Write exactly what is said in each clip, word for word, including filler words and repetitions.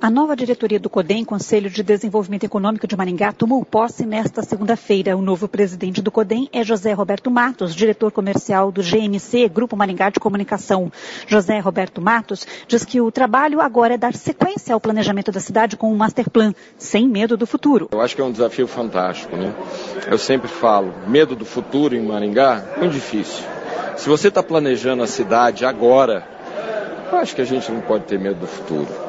A nova diretoria do CODEM, Conselho de Desenvolvimento Econômico de Maringá, tomou posse nesta segunda-feira. O novo presidente do CODEM é José Roberto Matos, diretor comercial do G M C, Grupo Maringá de Comunicação. José Roberto Matos diz que o trabalho agora é dar sequência ao planejamento da cidade com um master plan, sem medo do futuro. Eu acho que é um desafio fantástico, né? Eu sempre falo, medo do futuro em Maringá, muito difícil. Se você está planejando a cidade agora, eu acho que a gente não pode ter medo do futuro.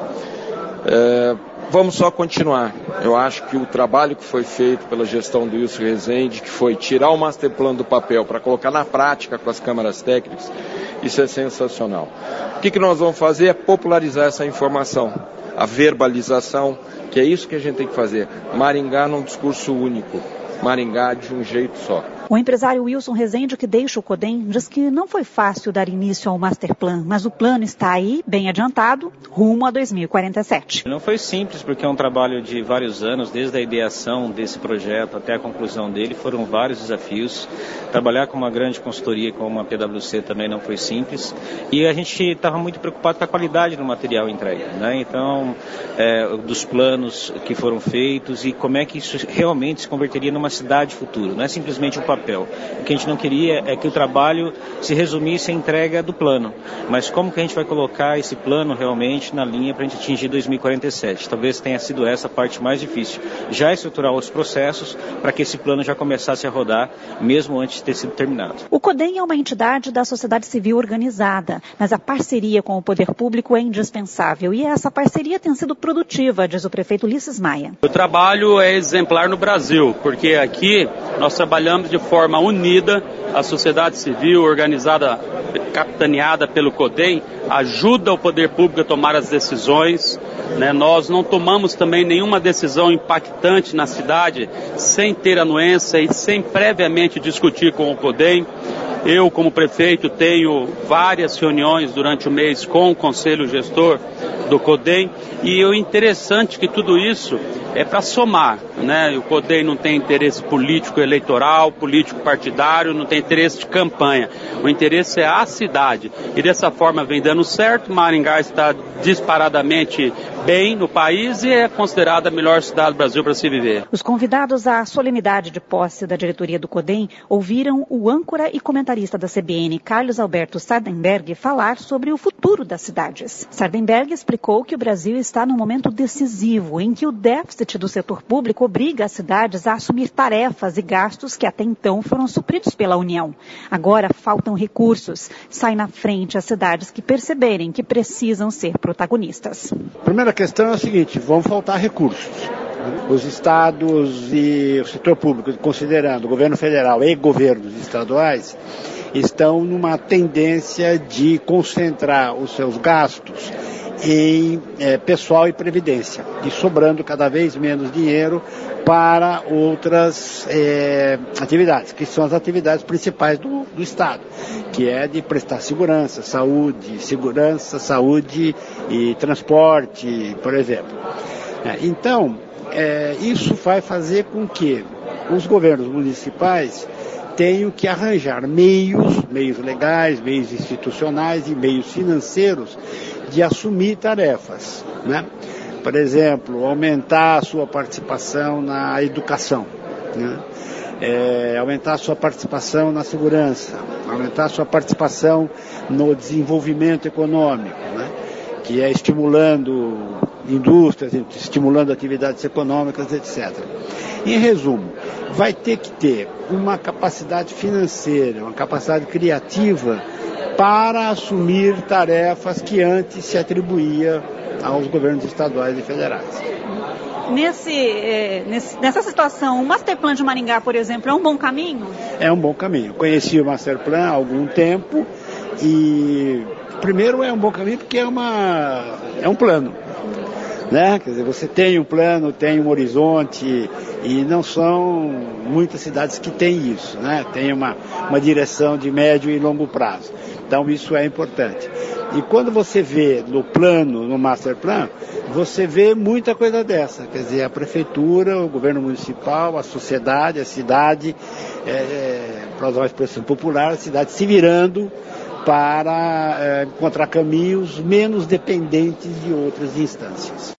É, vamos só continuar. Eu acho que o trabalho que foi feito pela gestão do Wilson Rezende, que foi tirar o master plan do papel para colocar na prática com as câmaras técnicas, isso é sensacional. O que, que nós vamos fazer é popularizar essa informação, a verbalização, que é isso que a gente tem que fazer. Maringá num discurso único, Maringá de um jeito só. O empresário Wilson Rezende, que deixa o CODEM, diz que não foi fácil dar início ao master plan, mas o plano está aí, bem adiantado, rumo a dois mil e quarenta e sete. Não foi simples, porque é um trabalho de vários anos, desde a ideação desse projeto até a conclusão dele, foram vários desafios. Trabalhar com uma grande consultoria como a P W C também não foi simples, e a gente estava muito preocupado com a qualidade do material entregue, né? Então, é, dos planos que foram feitos e como é que isso realmente se converteria numa cidade futura, não é simplesmente um papel. O que a gente não queria é que o trabalho se resumisse à entrega do plano, mas como que a gente vai colocar esse plano realmente na linha para a gente atingir dois mil e quarenta e sete? Talvez tenha sido essa a parte mais difícil, já estruturar os processos para que esse plano já começasse a rodar, mesmo antes de ter sido terminado. O CODEM é uma entidade da sociedade civil organizada, mas a parceria com o poder público é indispensável e essa parceria tem sido produtiva, diz o prefeito Ulisses Maia. O trabalho é exemplar no Brasil, porque aqui nós trabalhamos de forma unida, a sociedade civil organizada, capitaneada pelo CODEM, ajuda o poder público a tomar as decisões, né? Nós não tomamos também nenhuma decisão impactante na cidade sem ter anuência e sem previamente discutir com o CODEM. Eu, como prefeito, tenho várias reuniões durante o mês com o Conselho Gestor do CODEM e o interessante é que tudo isso é para somar, né? O CODEM não tem interesse político eleitoral, político partidário, não tem interesse de campanha. O interesse é a cidade e dessa forma vem dando certo. Maringá está disparadamente bem no país e é considerada a melhor cidade do Brasil para se viver. Os convidados à solenidade de posse da diretoria do CODEM ouviram o âncora e comentarista da C B N, Carlos Alberto Sardenberg, falar sobre o futuro das cidades. Sardenberg explicou que o Brasil está num momento decisivo em que o déficit do setor público obriga as cidades a assumir tarefas e gastos que até então foram supridos pela União. Agora faltam recursos. Sai na frente as cidades que perceberem que precisam ser protagonistas. A primeira questão é a seguinte: vão faltar recursos. Os estados e o setor público, considerando o governo federal e governos estaduais, estão numa tendência de concentrar os seus gastos em é, pessoal e previdência, e sobrando cada vez menos dinheiro para outras é, atividades, que são as atividades principais do, do Estado, que é de prestar segurança, saúde, segurança, saúde e transporte, por exemplo. É, então, é, isso vai fazer com que os governos municipais tenham que arranjar meios, meios legais, meios institucionais e meios financeiros de assumir tarefas, né? Por exemplo, aumentar a sua participação na educação, né? É, aumentar a sua participação na segurança, aumentar a sua participação no desenvolvimento econômico, né? Que é estimulando indústrias, estimulando atividades econômicas, etcétera. Em resumo, vai ter que ter uma capacidade financeira, uma capacidade criativa para assumir tarefas que antes se atribuía aos governos estaduais e federais. Nesse, é, nesse, nessa situação, o Master Plan de Maringá, por exemplo, é um bom caminho? É um bom caminho. Conheci o Master Plan há algum tempo e, primeiro, é um bom caminho porque é, uma, é um plano. Né? Quer dizer, você tem um plano, tem um horizonte e não são muitas cidades que têm isso, né? Tem uma, uma direção de médio e longo prazo. Então isso é importante. E quando você vê no plano, no Master Plan, você vê muita coisa dessa. Quer dizer, a prefeitura, o governo municipal, a sociedade, a cidade, é, para usar uma expressão popular, a cidade se virando para é, encontrar caminhos menos dependentes de outras instâncias.